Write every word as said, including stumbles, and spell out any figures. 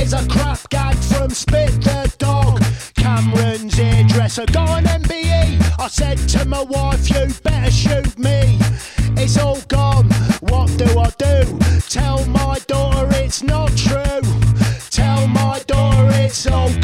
Here's a crap gag from Spit the Dog. Cameron's hairdresser got an M B E. I said to my wife, you better shoot me. It's all gone, what do I do? Tell my daughter it's not true. Tell my daughter it's all